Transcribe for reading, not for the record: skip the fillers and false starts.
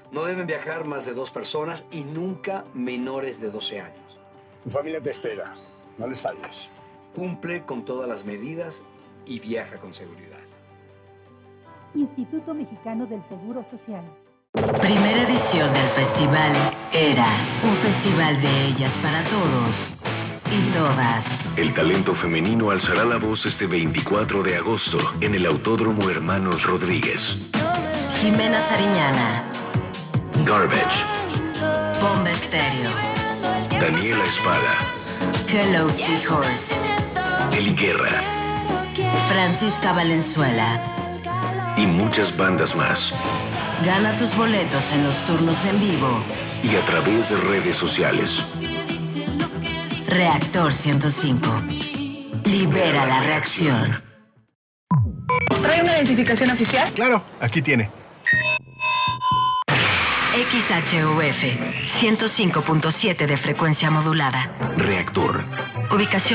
No deben viajar más de 2 personas y nunca menores de 12 años. Tu familia te espera. No les falles. Cumple con todas las medidas y viaja con seguridad. Instituto Mexicano del Seguro Social. Primera edición del festival Era, un festival de ellas para todos y todas. El talento femenino alzará la voz este 24 de agosto en el Autódromo Hermanos Rodríguez. Jimena Sariñana, Garbage, Bomba Estéreo, Daniela Espada, Hello Seahorse, Eli Guerra Francisca Valenzuela. y muchas bandas más. Gana tus boletos en los turnos en vivo. Y a través de redes sociales. Reactor 105. Libera la reacción. ¿Trae una identificación oficial? Claro, aquí tiene. XHUF 105.7 de frecuencia modulada. Reactor. Ubicación